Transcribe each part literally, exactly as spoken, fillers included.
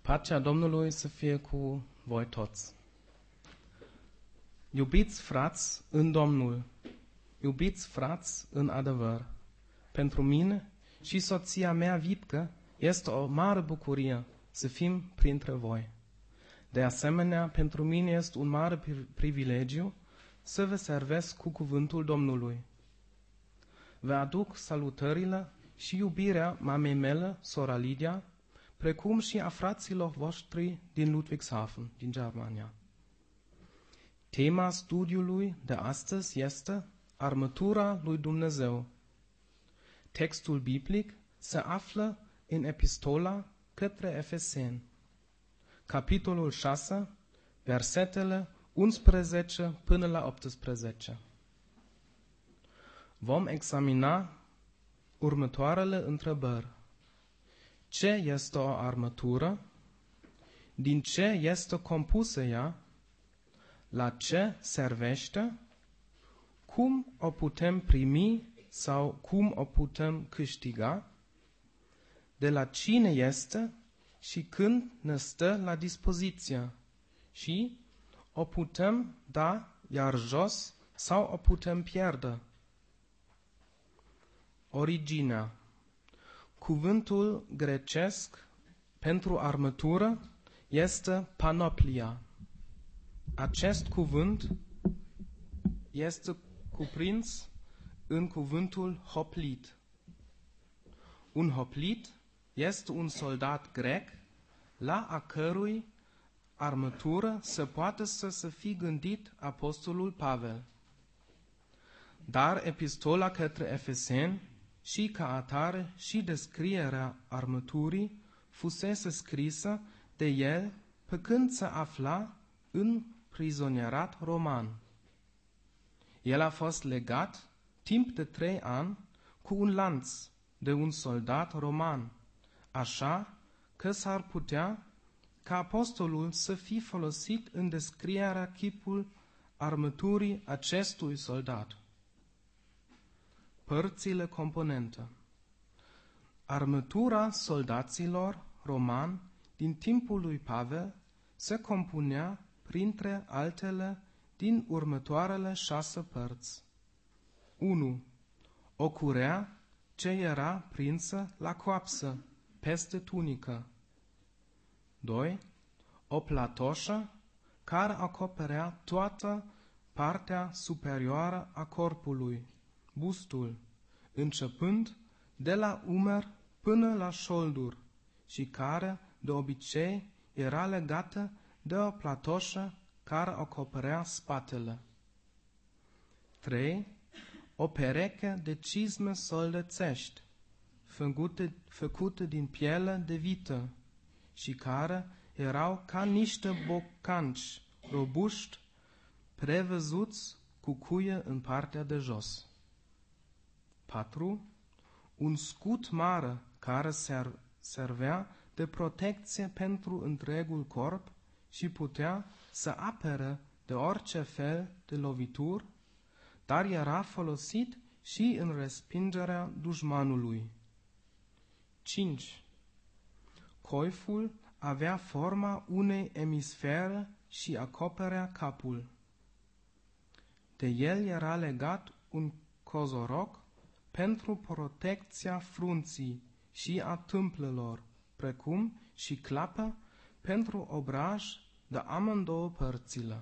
Pacea Domnului să fie cu voi toți. Iubiți frați în Domnul, iubiți frați în adevăr. Pentru mine și soția mea Vipcă este o mare bucurie să fim printre voi. De asemenea, pentru mine este un mare privilegiu să vă servesc cu cuvântul Domnului. Vă aduc salutările și iubirea mamei mele, sora Lidia, precum și a fraților voștri din Ludwigshafen, din Germania. Tema studiului de astăzi este Armătura lui Dumnezeu. Textul biblic se află în Epistola către Efeseni, capitolul șase, versetele unsprezece până la optsprezece. Vom examina următoarele întrebări. Ce este o armătură? Din ce este compusă ea? La ce servește? Cum o putem primi sau cum o putem câștiga? De la cine este și când ne stă la dispoziție? Și o putem da iar jos sau o putem pierde? Originea. Cuvântul grecesc pentru armătură este panoplia. Acest cuvânt este cuprins în cuvântul hoplit. Un hoplit este un soldat grec la a cărui armătură se poate să se fi gândit apostolul Pavel. Dar epistola către Efeseni și ca atare și descrierea armăturii fusese scrisă de el pe când se afla în prizonierat roman. El a fost legat timp de trei ani cu un lanț de un soldat roman, așa că s-ar putea ca apostolul să fi folosit în descrierea chipul armăturii acestui soldat. Părțile componente. Armătura soldaților romani din timpul lui Pavel se compunea, printre altele, din următoarele șase părți. unu. O curea ce era prinsă la coapsă, peste tunică. doi. O platoșă care acoperea toată partea superioară a corpului, bustul, începând de la umăr până la șoldur și care, de obicei, era legată de o platoșă care acoperea spatele. trei. O pereche de cizme soldățești, făcute, făcute din piele de vită și care erau ca niște bocanci robuști, prevăzuți cu cuie în partea de jos. patru. Un scut mare care ser- servea de protecție pentru întregul corp și putea să apere de orice fel de lovituri, dar era folosit și în respingerea dușmanului. cinci. Coiful avea forma unei emisfere și acoperea capul. De el era legat un cozoroc pentru protecția frunții și a tâmplelor, precum și clapă pentru obraj de amândouă părțile.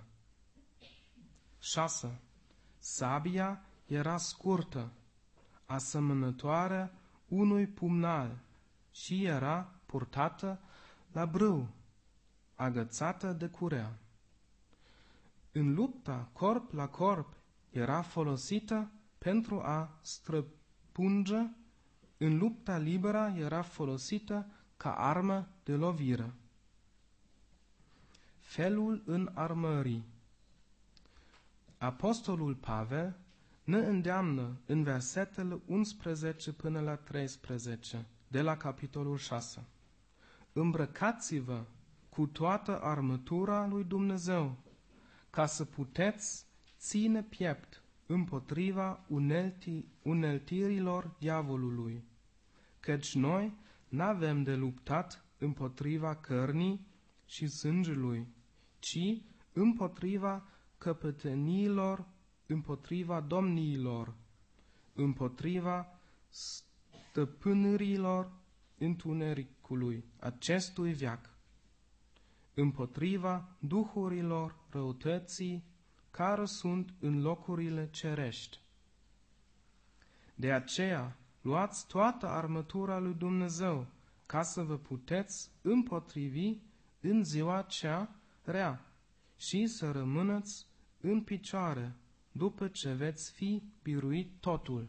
șase. Sabia era scurtă, asemănătoare unui pumnal și era purtată la brâu, agățată de curea. În lupta corp la corp era folosită pentru a străpunge, în lupta liberă era folosită ca armă de lovire. Felul înarmării. Apostolul Pavel ne îndeamnă în versetele unsprezece până la treisprezece de la capitolul șase. Îmbrăcați-vă cu toată armătura lui Dumnezeu, ca să puteți ține piept împotriva unelti, uneltirilor diavolului, căci noi n-avem de luptat împotriva cărnii și sângelui, ci împotriva căpeteniilor, împotriva domniilor, împotriva stăpânirilor întunericului acestui veac, împotriva duhurilor răutății care sunt în locurile cerești. De aceea, luați toată armătura lui Dumnezeu, ca să vă puteți împotrivi în ziua cea rea și să rămâneți în picioare după ce veți fi biruit totul.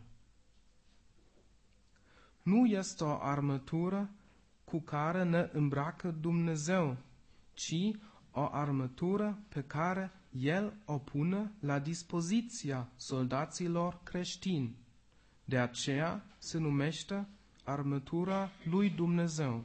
Nu este o armătură cu care ne îmbracă Dumnezeu, ci o armătură pe care El o pune la dispoziția soldaților creștini. De aceea se numește armătura lui Dumnezeu.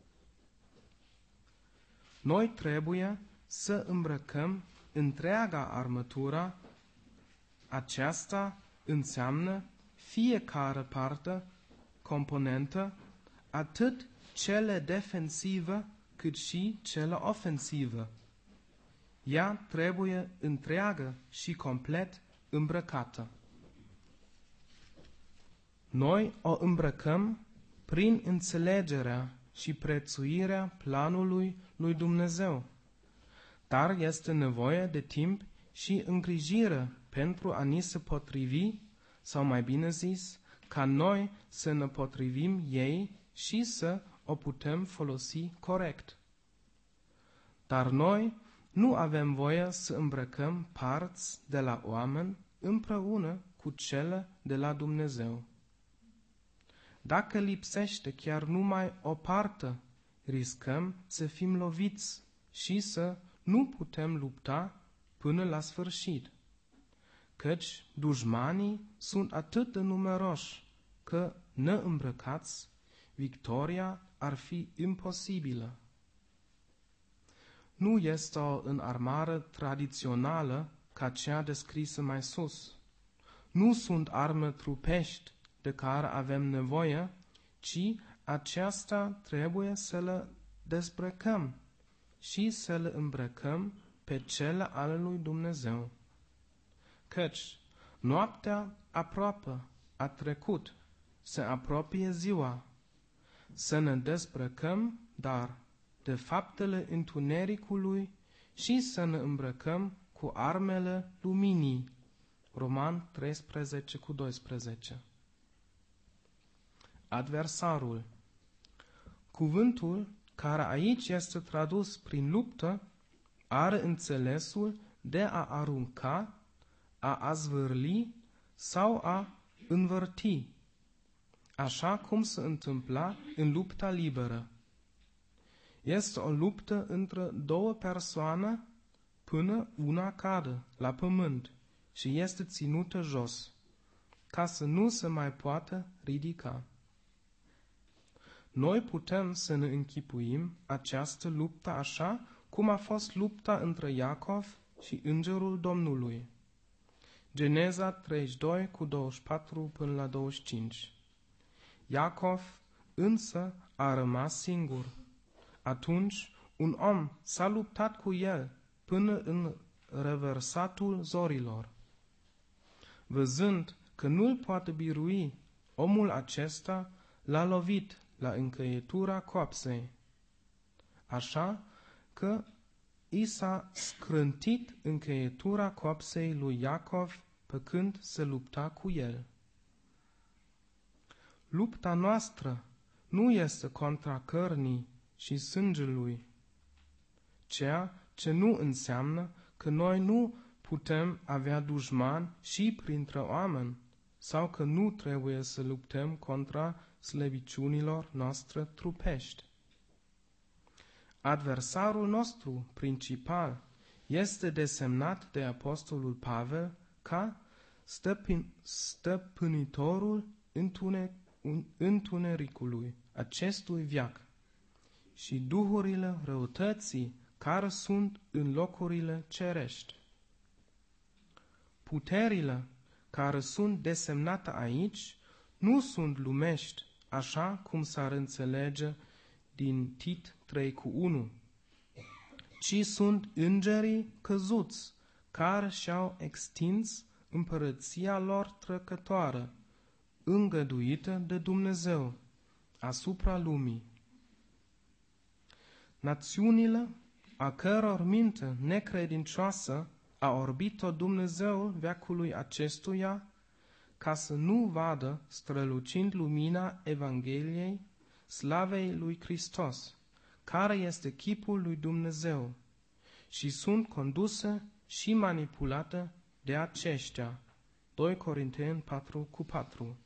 Noi trebuie să îmbrăcăm întreaga armătură. Aceasta înseamnă fiecare parte, componentă, atât cele defensive cât și cele ofensive. Ea trebuie întreagă și complet îmbrăcată. Noi o îmbrăcăm prin înțelegerea și prețuirea planului lui Dumnezeu, dar este nevoie de timp și îngrijire pentru a ni se potrivi, sau mai bine zis, ca noi să ne potrivim ei și să o putem folosi corect. Dar noi nu avem voie să îmbrăcăm parți de la oameni împreună cu cele de la Dumnezeu. Dacă lipsește chiar numai o parte, riscăm să fim loviți și să nu putem lupta până la sfârșit, căci dușmanii sunt atât de numeroși că, neîmbrăcați, victoria ar fi imposibilă. Nu este o înarmare tradițională ca cea descrisă mai sus. Nu sunt arme trupești de care avem nevoie, ci aceasta trebuie să le dezbrăcăm și să le îmbrăcăm pe cele ale lui Dumnezeu. Căci noaptea aproape a trecut, se apropie ziua. Să ne dezbrăcăm, dar, de faptele întunericului și să ne îmbrăcăm cu armele luminii. Roman treisprezece cu doisprezece. Adversarul. Cuvântul care aici este tradus prin luptă are înțelesul de a arunca, a azvârli sau a învârti, așa cum se întâmpla în lupta liberă. Este o luptă între două persoane până una cade la pământ și este ținută jos, ca să nu se mai poată ridica. Noi putem să ne închipuim această luptă așa cum a fost lupta între Iacov și îngerul Domnului. Geneza treizeci și doi cu douăzeci și patru până la douăzeci și cinci. Iacov însă a rămas singur. Atunci un om s-a luptat cu el până în reversatul zorilor. Văzând că nu-l poate birui, omul acesta l-a lovit la încheietura coapsei, așa că i s-a scrântit încheietura coapsei lui Iacov pe când se lupta cu el. Lupta noastră nu este contra cărnii și sângelui, ceea ce nu înseamnă că noi nu putem avea dușmani și printre oameni, sau că nu trebuie să luptăm contra slăbiciunilor noastre trupești. Adversarul nostru principal este desemnat de apostolul Pavel ca stăpân, stăpânitorul întune, întunericului acestui veac și duhurile răutății care sunt în locurile cerești. Puterile care sunt desemnate aici nu sunt lumești, așa cum s-ar înțelege din Tit trei cu unu, ci sunt îngerii căzuți, care și-au extins împărăția lor trecătoare, îngăduită de Dumnezeu, asupra lumii. Națiunile, a căror minte necredincioasă a orbit-o Dumnezeul veacului acestuia, ca să nu vadă strălucind lumina Evangheliei, slavei lui Hristos, care este chipul lui Dumnezeu, și sunt conduse și manipulate de aceștia. doi Corinteni patru cu patru.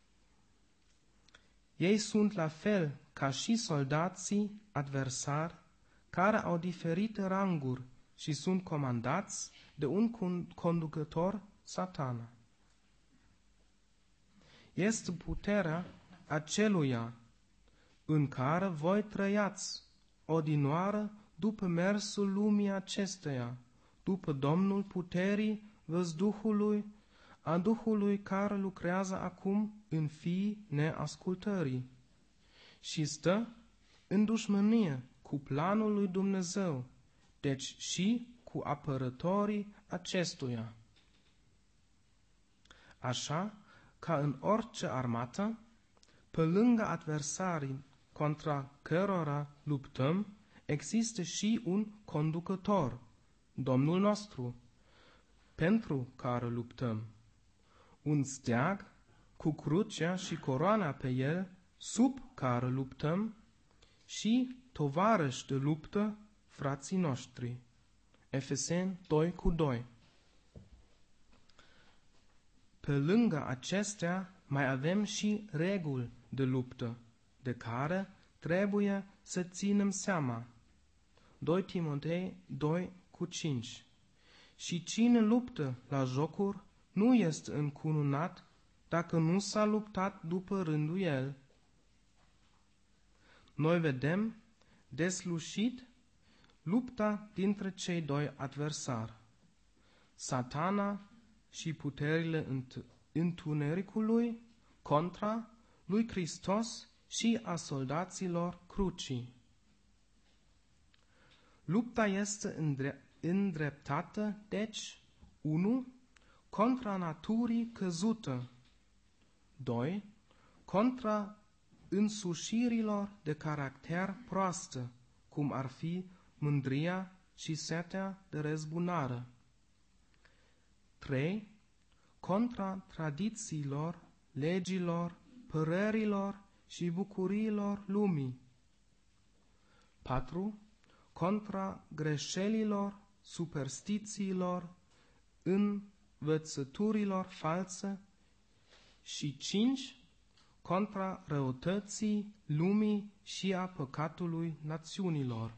Ei sunt la fel ca și soldații adversari, care au diferite ranguri și sunt comandați de un conducător, Satana. Este puterea aceluia în care voi trăiați odinoară după mersul lumii acesteia, după Domnul puterii văzduhului, a Duhului care lucrează acum în fiii neascultării și stă în dușmănie cu planul lui Dumnezeu, deci și cu apărătorii acestuia. Așa ca în orice armată, pe lângă adversarii contra cărora luptăm, există și un conducător, Domnul nostru, pentru care luptăm. Un steag cu crucea și coroana pe el, sub care luptăm, și tovarăși de luptă, frații noștri. Efeseni doi cu doi. Pe lângă acestea mai avem și reguli de luptă, de care trebuie să ținem seama. doi Timotei doi cu cinci. Și cine luptă la jocuri nu este încununat dacă nu s-a luptat după rândul el. Noi vedem deslușit lupta dintre cei doi adversari, Satana și puterile întunericului contra lui Hristos și a soldaților crucii. Lupta este îndreptată, deci, unu contra naturii căzută, doi contra însușirilor de caracter proastă, cum ar fi mândria și setea de răzbunare, trei contra tradițiilor, legilor, părerilor și bucuriilor lumii, patru contra greșelilor, superstițiilor, învățăturilor false și cinci contra răutății lumii și a păcatului națiunilor.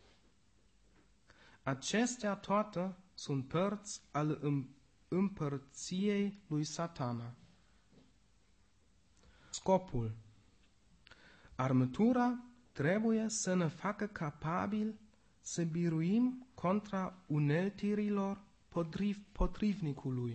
Acestea toate sunt părți ale împărției lui Satana. Scopul: armătura trebuie să ne facă capabil să biruim contra uneltirilor potriv, potrivnicului.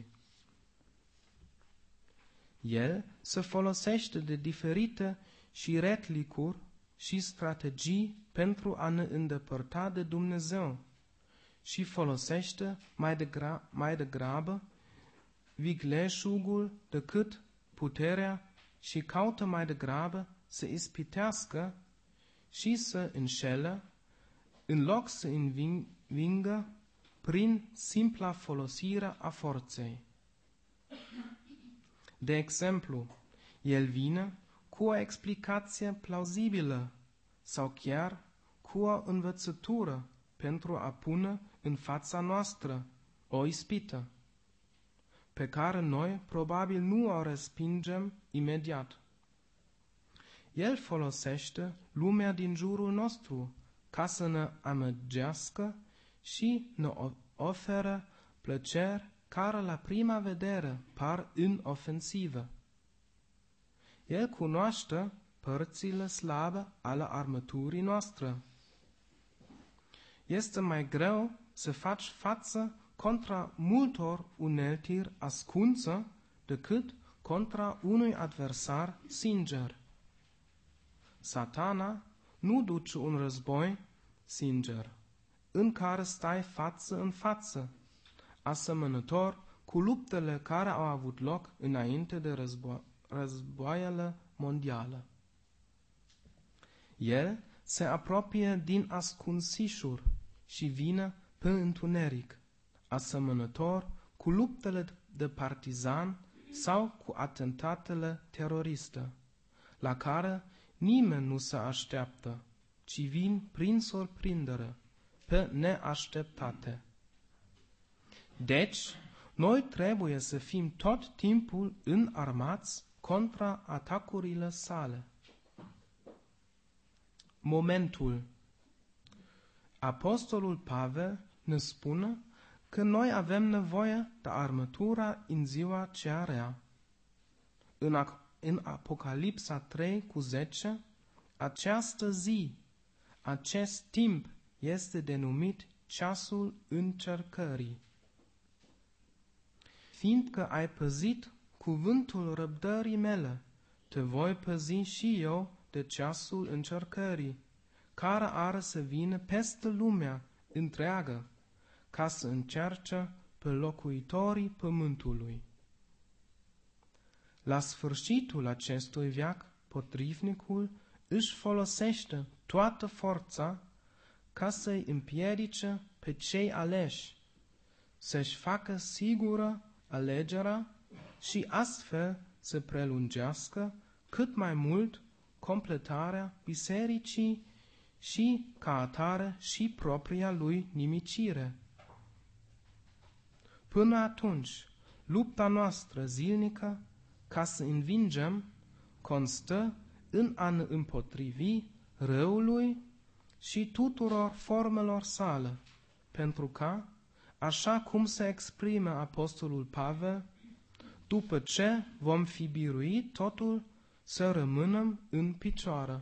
El se folosește de diferite și retlicuri și strategii pentru a ne îndepărta de Dumnezeu și folosește mai, degra, mai degrabă vigleșugul decât puterea și caută mai degrabă să ispitească și să înșele, în loc să învingă prin simpla folosire a forței. De exemplu, el vine cu o explicație plauzibilă sau chiar cu o învățătură pentru a pune în fața noastră o ispită, pe care noi probabil nu o respingem imediat. El folosește lumea din jurul nostru ca să ne amăgească și ne oferă plăceri care la prima vedere par inofensive. El cunoaște părțile slabe ale armăturii noastre. Este mai greu să faci față contra multor uneltiri ascunse decât contra unui adversar sincer. Satana nu duci un război sincer, în care stai față în față, asemănător cu luptele care au avut loc înainte de războ- războaiele mondiale. El se apropie din ascunsișuri și vine pe întuneric, asemănător cu luptele de partizan sau cu atentatele teroriste, la care nimeni nu se așteaptă, ci vin prin surprindere, pe neașteptate. Deci, noi trebuie să fim tot timpul înarmați contra atacurile sale. Momentul. Apostolul Pavel ne spune că noi avem nevoie de armătura în ziua cea rea. În, în Apocalipsa trei cu zece, această zi, acest timp este denumit ceasul încercării. Fiindcă ai păzit cuvântul răbdării mele, te voi păzi și eu de ceasul încercării, care are să vină peste lumea întreagă, ca să încerce pe locuitorii pământului. La sfârșitul acestui veac, potrivnicul își folosește toată forța ca să-i împiedice pe cei aleși să-și facă sigură alegerea și astfel să prelungească cât mai mult completarea bisericii și ca atare și propria lui nimicire. Până atunci, lupta noastră zilnică ca să învingem constă în a ne împotrivi răului și tuturor formelor sale, pentru ca, așa cum se exprime apostolul Pavel, după ce vom fi biruit totul, să rămânem în picioare.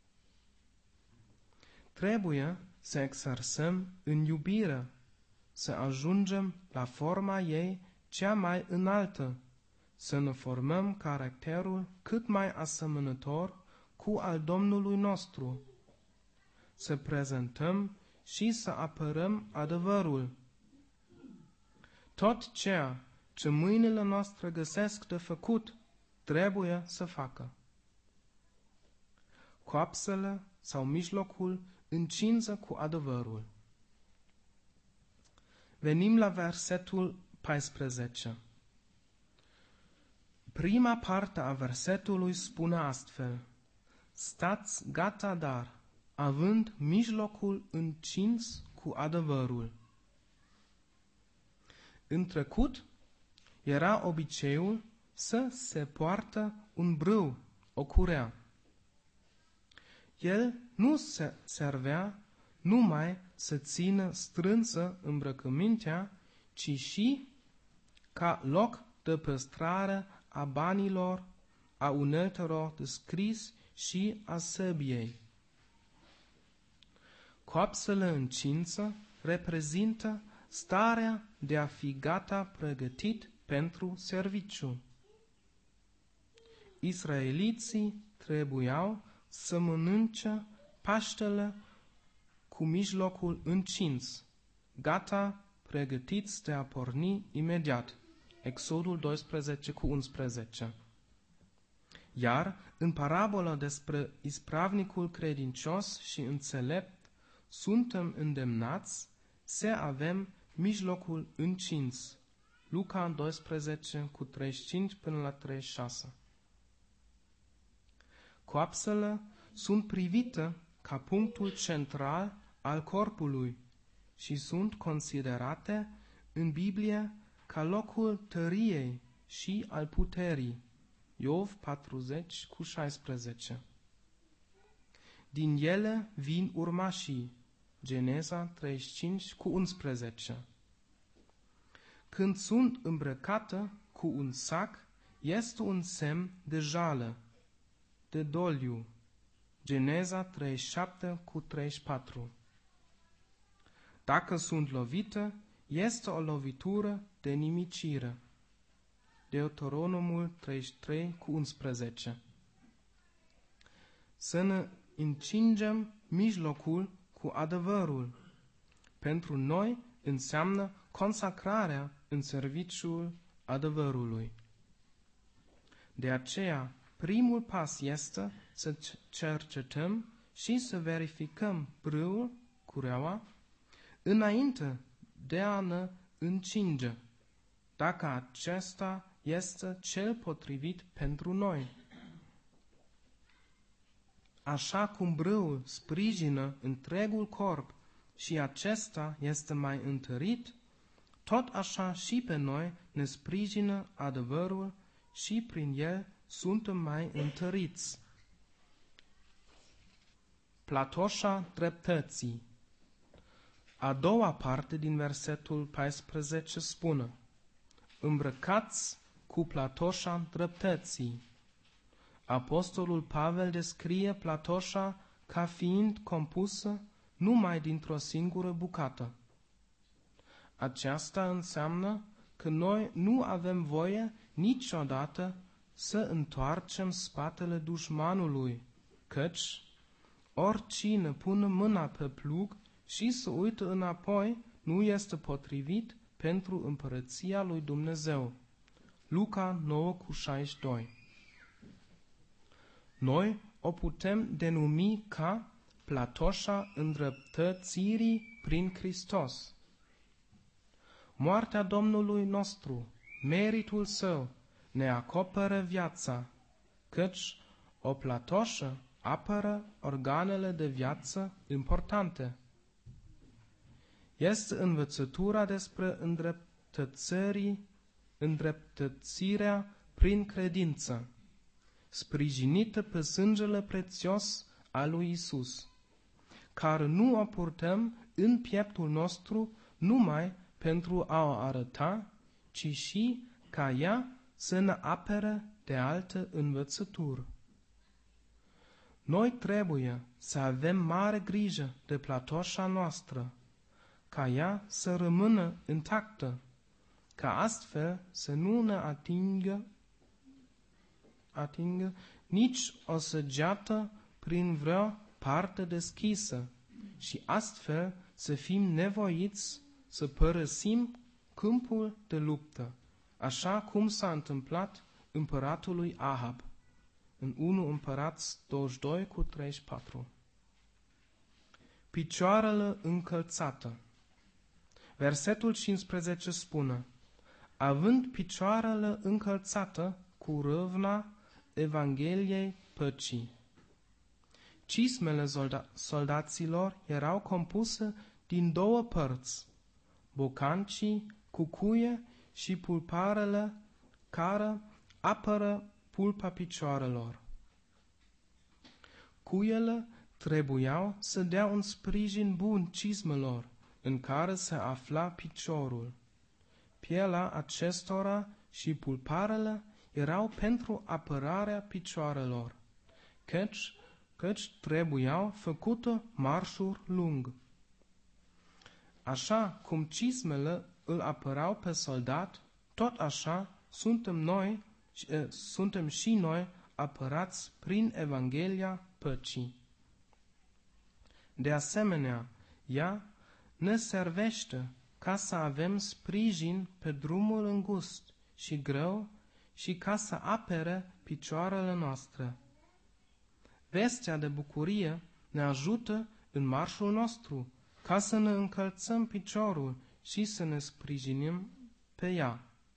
Trebuie să exersăm în iubire, să ajungem la forma ei cea mai înaltă, să ne formăm caracterul cât mai asemănător cu al Domnului nostru, să prezentăm și să apărăm adevărul. Tot ceea ce mâinile noastre găsesc de făcut, trebuie să facă. Coapsele sau mijlocul încință cu adevărul. Venim la versetul paisprezece. Prima parte a versetului spune astfel: stați gata dar, având mijlocul încins cu adevărul. În trecut era obiceiul să se poartă un brâu, o curea. El nu se servea numai să țină strânsă îmbrăcămintea, ci și ca loc de păstrare a banilor, a uneltelor de scris și a săbiei. Coapsele încință reprezintă starea de a fi gata pregătit pentru serviciu. Israeliții trebuiau să mănânce Paștele cu mijlocul încins, gata pregătiți de a porni imediat. Exodul doisprezece cu unsprezece. Iar în parabola despre ispravnicul credincios și înțelept, suntem îndemnați să avem mijlocul încins. Luca doisprezece cu treizeci și cinci până la treizeci și șase. Coapsele sunt privite ca punctul central al corpului și sunt considerate în Biblie ca locul tăriei și al puterii. Iov patruzeci cu șaisprezece. Din ele vin urmașii. Geneza treizeci și cinci cu unsprezece. Când sunt îmbrăcate cu un sac, este un semn de jală, de doliu. Geneza treizeci și șapte cu treizeci și patru. Dacă sunt lovite, este o lovitură de nimicire. Deuteronomul treizeci și trei cu unsprezece. Să ne încingem mijlocul cu adevărul. Pentru noi înseamnă consacrarea în serviciul adevărului. De aceea, primul pas este să cercetăm și să verificăm brâul, cureaua, înainte de a ne încinge, dacă acesta este cel potrivit pentru noi. Așa cum brâul sprijină întregul corp și acesta este mai întărit, tot așa și pe noi ne sprijină adevărul și prin el suntem mai întăriți. Platoșa dreptății. A doua parte din versetul paisprezece spune: îmbrăcați cu platoșa dreptății. Apostolul Pavel descrie platoșa ca fiind compusă numai dintr-o singură bucată. Aceasta înseamnă că noi nu avem voie niciodată să întoarcem spatele dușmanului, căci oricine pune mâna pe plug și să uită înapoi nu este potrivit pentru împărăția lui Dumnezeu. Luca nouă cu șaizeci și doi. Noi o putem denumi ca platoșa îndreptățirii prin Hristos. Moartea Domnului nostru, meritul său, ne acoperă viața, căci o platoșă apără organele de viață importante. Este învățătura despre îndreptățirii, îndreptățirea prin credință, sprijinită pe sângele prețios al lui Isus, care nu o purtăm în pieptul nostru numai pentru a o arăta, ci și ca ea să ne apere de alte învățături. Noi trebuie să avem mare grijă de platoșa noastră, ca ea să rămână intactă, ca astfel să nu ne atingă, atingă nici o săgeată prin vreo parte deschisă și astfel să fim nevoiți să părăsim câmpul de luptă, așa cum s-a întâmplat împăratului Ahab în unu Împărați douăzeci și doi cu treizeci și patru. Picioarele încălțate. Versetul cincisprezece spune: având picioarele încălțate cu râvna Evangheliei păcii. Cismele solda- soldaților erau compuse din două părți, bocancii, cucuie și pulparele care apără pulpa picioarelor. Cuiele trebuiau să dea un sprijin bun cismelor în care se afla piciorul. Pielea acestora și pulparele erau pentru apărarea picioarelor, căci, căci trebuiau făcute marșuri lung. Așa cum cismele îl apărau pe soldat, tot așa suntem noi, suntem și noi apărați prin Evanghelia păcii. De asemenea, ea ne servește ca să avem sprijin pe drumul îngust și greu și ca să apere picioarele noastre. Vestea de bucurie ne ajută în marșul nostru, ca să ne încălțăm piciorul și să ne sprijinim pe ea.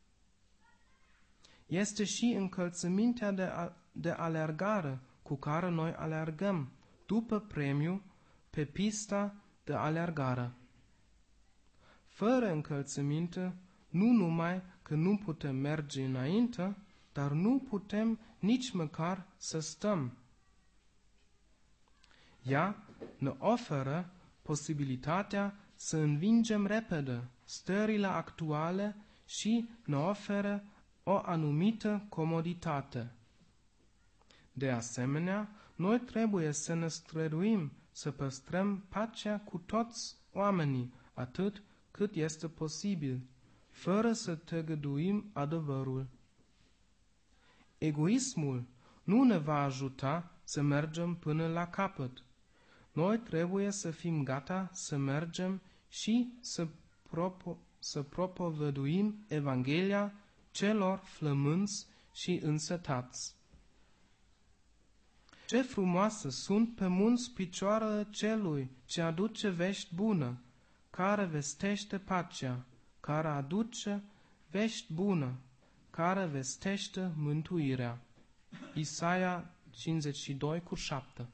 Este și încălțămintea de, a, de alergare cu care noi alergăm după premiu pe pista de alergare. Fără încălțăminte, nu numai că nu putem merge înainte, dar nu putem nici măcar să stăm. Ea ne oferă posibilitatea să învingem repede stările actuale și ne oferă o anumită comoditate. De asemenea, noi trebuie să ne străduim să păstrăm pacea cu toți oamenii, atât cât este posibil, fără să tăgăduim adevărul. Egoismul nu ne va ajuta să mergem până la capăt. Noi trebuie să fim gata să mergem și să, propo- să propovăduim Evanghelia celor flămânzi și însetați. Ce frumoase sunt pe munți picioarele celui ce aduce vești bună, care vestește pacea, care aduce vești bună, care vestește mântuirea. Isaia cincizeci și doi cu șapte.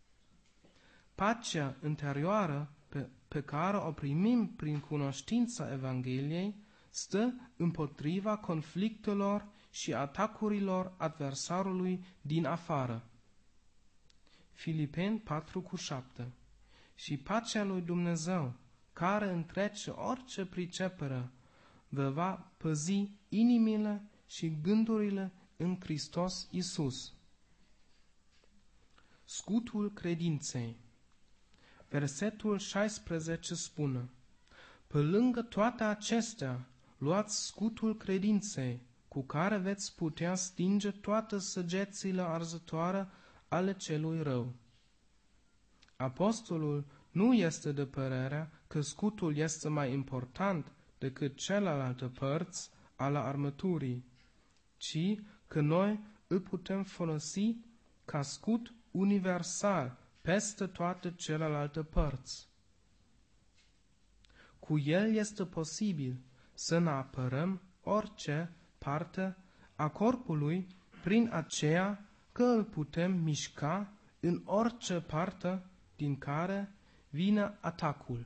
Pacea interioară pe, pe care o primim prin cunoștința Evangheliei stă împotriva conflictelor și atacurilor adversarului din afară. Filipeni patru cu șapte. Și pacea lui Dumnezeu, care întrece orice pricepere, vă va păzi inimile și gândurile în Hristos Iisus. Scutul credinței. Versetul șaisprezece spune: pe lângă toate acestea, luați scutul credinței, cu care veți putea stinge toate săgețile arzătoare ale celui rău. Apostolul nu este de părere că scutul este mai important decât celelalte părți ale armăturii, ci că noi îl putem folosi ca scut universal peste toate celelalte părți. Cu el este posibil să ne apărăm orice parte a corpului prin aceea că îl putem mișca în orice parte din care vine atacul.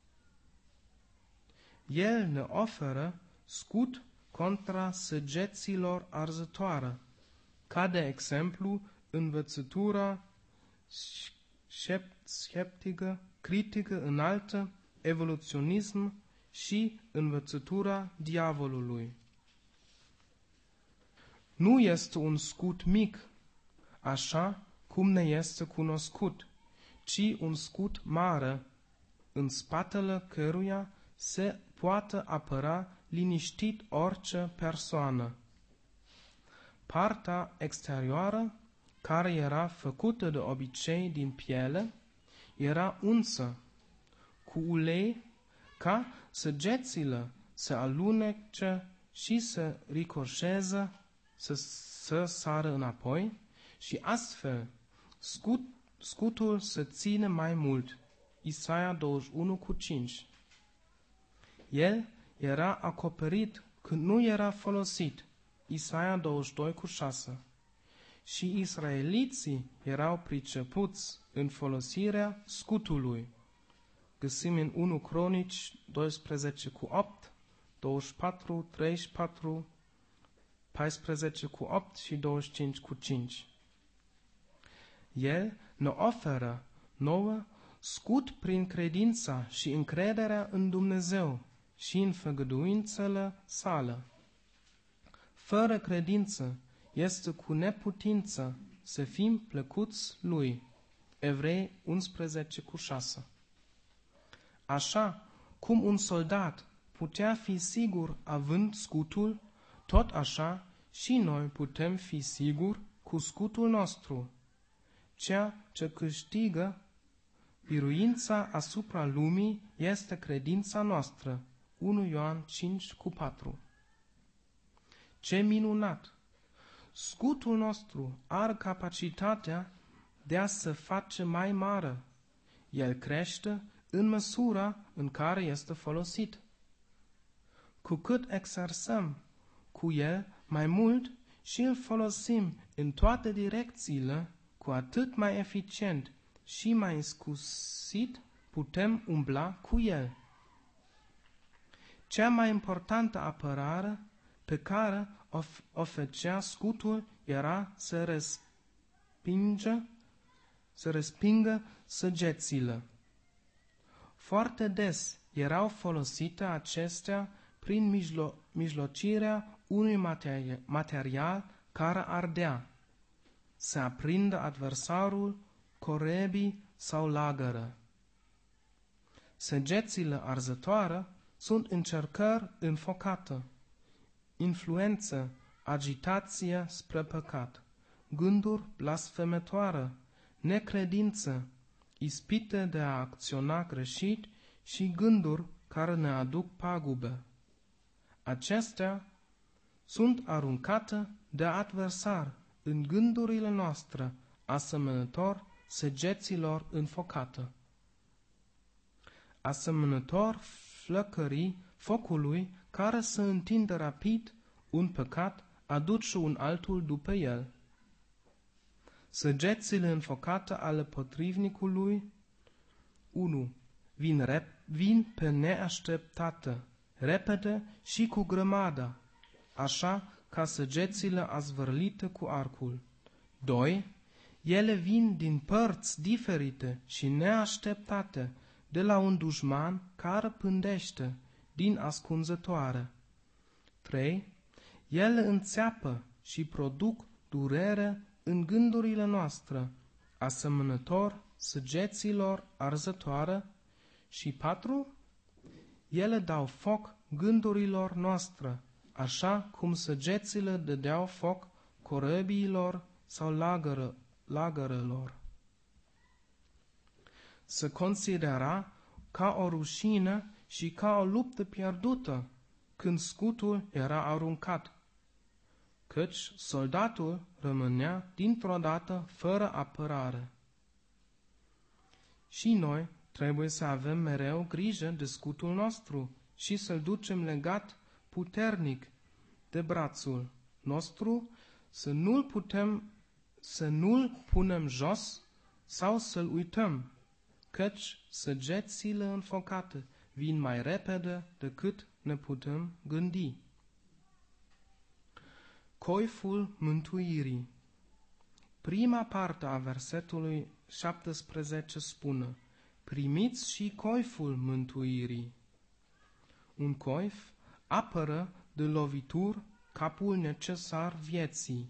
El ne oferă scut contra săgeților arzătoare, ca de exemplu învățătura sceptică, critică înaltă, evoluționism și învățătura diavolului. Nu este un scut mic, așa cum ne este cunoscut, ci un scut mare, în spatele căruia se poate apăra liniștit orice persoană. Partea exterioară, care era făcută de obicei din piele, era unsă cu ulei ca săgețile să alunece și să ricoșeze, să, să sară înapoi și astfel scut, scutul să ține mai mult. Isaia douăzeci și unu cu cinci. El era acoperit când nu era folosit. Isaia douăzeci și doi cu șase. Și israeliții erau pricepuți în folosirea scutului. Găsim în unu Cronici doisprezece cu opt, douăzeci și patru, treizeci și patru, paisprezece cu opt și douăzeci și cinci cu cinci. El ne oferă nouă scut prin credința și încrederea în Dumnezeu și în făgăduințele sale. Fără credință este cu neputință să fim plăcuți lui. Evrei unsprezece cu șase. Așa cum un soldat putea fi sigur având scutul, tot așa și noi putem fi siguri cu scutul nostru. Ceea ce câștigă biruința asupra lumii este credința noastră. unu Ioan cinci cu patru. Ce minunat! Scutul nostru are capacitatea de a se face mai mare. El crește în măsura în care este folosit. Cu cât exersăm cu el mai mult și îl folosim în toate direcțiile, cu atât mai eficient și mai iscusit putem umbla cu el. Cea mai importantă apărare pe care o făcea scutul era să respinge, să respingă săgețile. Foarte des erau folosite acestea prin mijlo- mijlocirea unui materi- material care ardea, să aprindă adversarul, corebii sau lagără. Săgețile arzătoare sunt încercări înfocate, influență, agitație spre păcat, gânduri blasfematoare, necredință, ispite de a acționa greșit și gânduri care ne aduc pagube. Acestea sunt aruncate de adversar în gândurile noastre, asemănător săgeților înfocate. Asemănător flăcării focului care se întinde rapid, un păcat aduce un altul după el. Săgețile înfocate ale potrivnicului unu. Vin, rep, vin pe neașteptate, repede și cu grămada, așa ca săgețile azvârlite cu arcul. doi. Ele vin din părți diferite și neașteptate, de la un dușman care pândește din ascunzătoare. trei. Ele înțeapă și produc durere în gândurile noastre, asemănător săgeților arzătoare. Și patru. Ele dau foc gândurilor noastre, așa cum săgețile dădeau foc corăbiilor sau lagără, lagărelor. Se considera ca o rușine și ca o luptă pierdută când scutul era aruncat, căci soldatul rămânea dintr-o dată fără apărare. Și noi trebuie să avem mereu grijă de scutul nostru și să-l ducem legat puternic de brațul nostru, să nu-l putem, să nu-l punem jos sau să-l uităm, căci săgețile înfocate vin mai repede decât ne putem gândi. Coiful mântuirii. Prima parte a versetului șaptesprezece spune: primiți și coiful mântuirii. Un coif apără de lovituri capul necesar vieții.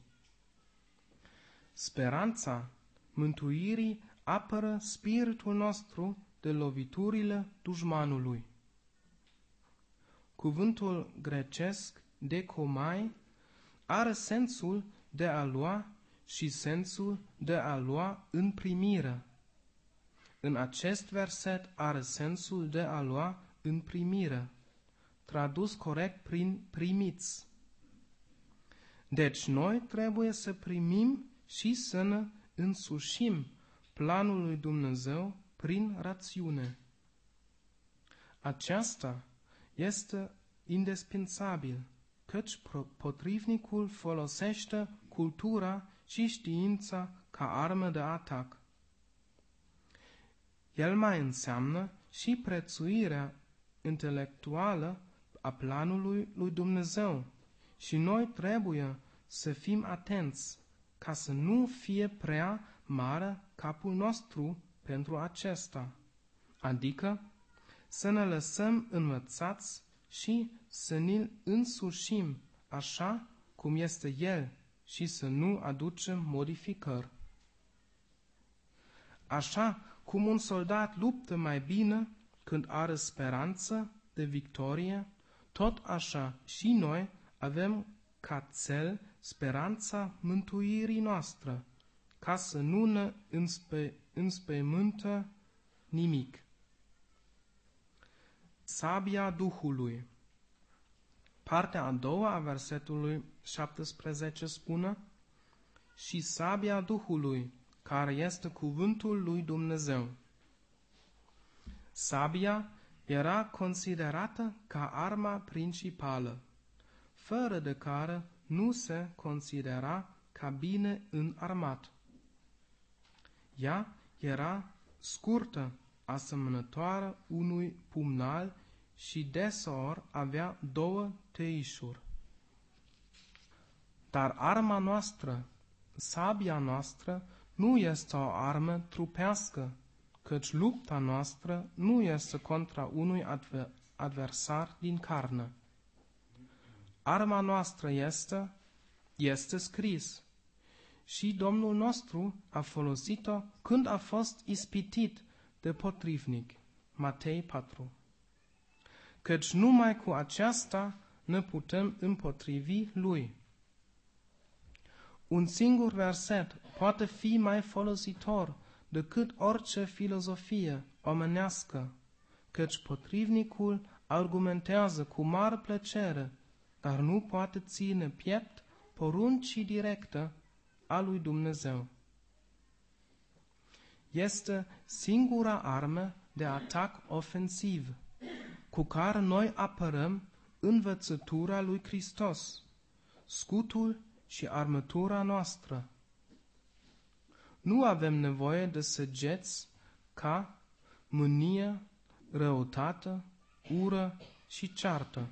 Speranța mântuirii apără spiritul nostru de loviturile dușmanului. Cuvântul grecesc dekomai are sensul de a lua și sensul de a lua în primire. În acest verset are sensul de a lua în primire, tradus corect prin primiți. Deci noi trebuie să primim și să ne însușim planul lui Dumnezeu prin rațiune. Aceasta este indispensabil, căci potrivnicul folosește cultura și știința ca armă de atac. El mai înseamnă și prețuirea intelectuală a planului lui Dumnezeu și noi trebuie să fim atenți ca să nu fie prea mare capul nostru pentru acesta, adică să ne lăsăm învățați și să ne-l însușim așa cum este el și să nu aducem modificări. Așa cum un soldat luptă mai bine când are speranță de victorie, tot așa și noi avem ca țel speranța mântuirii noastre, ca să nu ne înspe, înspăimântă nimic. Sabia Duhului. Partea a doua a versetului șaptesprezece spune: și sabia Duhului, care este cuvântul lui Dumnezeu. Sabia era considerată ca arma principală, fără de care nu se considera ca bine înarmat. Ea era scurtă, asemănătoare unui pumnal și deseori avea două tăișuri. Dar arma noastră, sabia noastră, nu este o armă trupească, căci lupta noastră nu este contra unui adver- adversar din carne. Arma noastră este, este scris, și Domnul nostru a folosit-o când a fost ispitit de potrivnic. Matei patru. Căci numai cu aceasta ne putem împotrivi lui. Un singur verset poate fi mai folositor decât orice filozofie omenească, căci potrivnicul argumentează cu mare plăcere, dar nu poate ține piept poruncii directe a lui Dumnezeu. Este singura armă de atac ofensiv cu care noi apărăm învățătura lui Hristos, scutul și armătura noastră. Nu avem nevoie de săgeți ca mânie, răutate, ură și ceartă.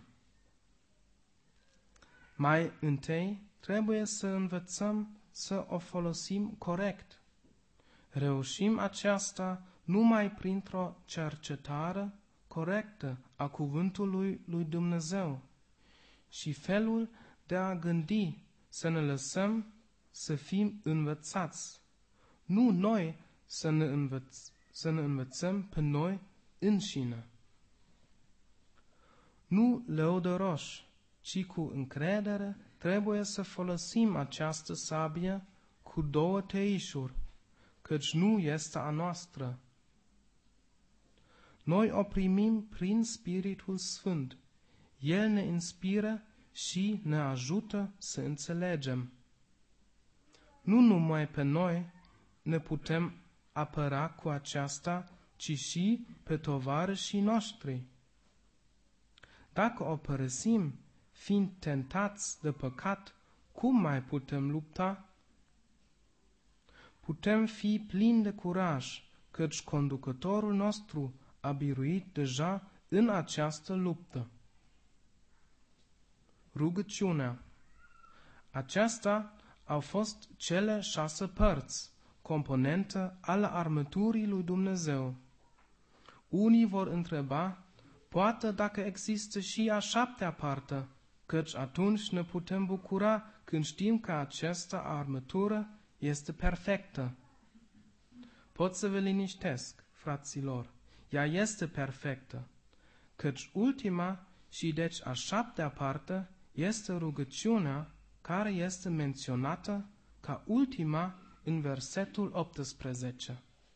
Mai întâi trebuie să învățăm să o folosim corect. Reușim aceasta numai printr-o cercetare corectă a cuvântului lui Dumnezeu și felul de a gândi, să ne lăsăm să fim învățați. Nu noi să ne, învăț, să ne învățăm pe noi înșine. Nu lăudăroși, ci cu încredere trebuie să folosim această sabie cu două tăișuri, căci nu este a noastră. Noi o primim prin Spiritul Sfânt. El ne inspiră și ne ajută să înțelegem. Nu numai pe noi ne putem apăra cu aceasta, ci și pe tovarășii noștri. Dacă o părăsim, fiind tentați de păcat, cum mai putem lupta? Putem fi plini de curaj, căci conducătorul nostru a biruit deja în această luptă. Rugăciunea. Aceasta au fost cele șase părți, componente ale armăturii lui Dumnezeu. Unii vor întreba, poate dacă există și a șaptea parte, căci atunci ne putem bucura când știm că această armătură este perfectă. Pot să vă liniștesc, fraților, ea este perfectă, căci ultima și deci a șaptea parte este rugăciunea care este menționată ca ultima în versetul optsprezece.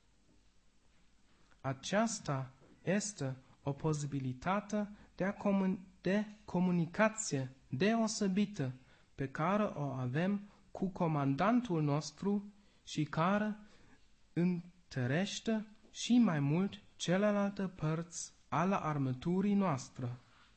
Aceasta este o posibilitate de, a comun- de comunicație deosebită pe care o avem cu comandantul nostru și care întărește și mai mult celelalte părți ale armăturii noastre.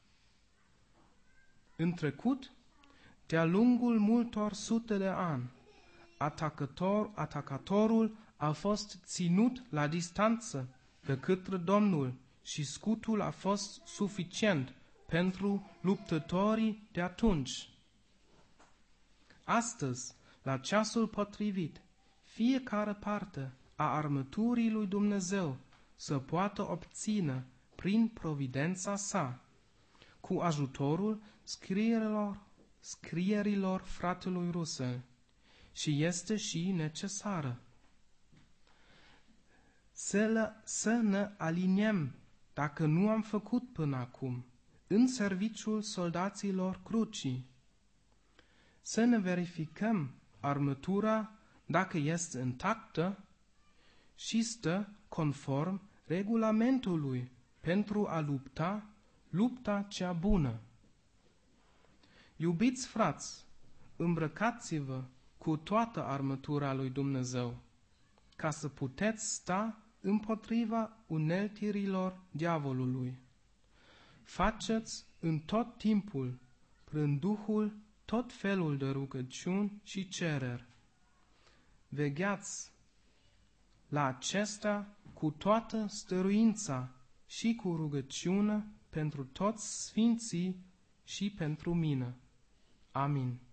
În trecut, de-a lungul multor sute de ani, atacător, atacatorul a fost ținut la distanță de către Domnul și scutul a fost suficient pentru luptătorii de atunci. Astăzi, la ceasul potrivit, fiecare parte a armăturii lui Dumnezeu să poată obține prin providența sa, cu ajutorul scrierilor, scrierilor fratelui Russell, și este și necesară. Să, le, să ne aliniem, dacă nu am făcut până acum, în serviciul soldaților crucii. Să ne verificăm armătura dacă este intactă și stă conform regulamentului pentru a lupta lupta cea bună. Iubiți frați, îmbrăcați-vă cu toată armătura lui Dumnezeu, ca să puteți sta împotriva uneltirilor diavolului. Faceți în tot timpul, prin Duhul, tot felul de rugăciuni și cereri. Vegheați la acesta cu toată stăruința și cu rugăciune pentru toți sfinții și pentru mine. Amin.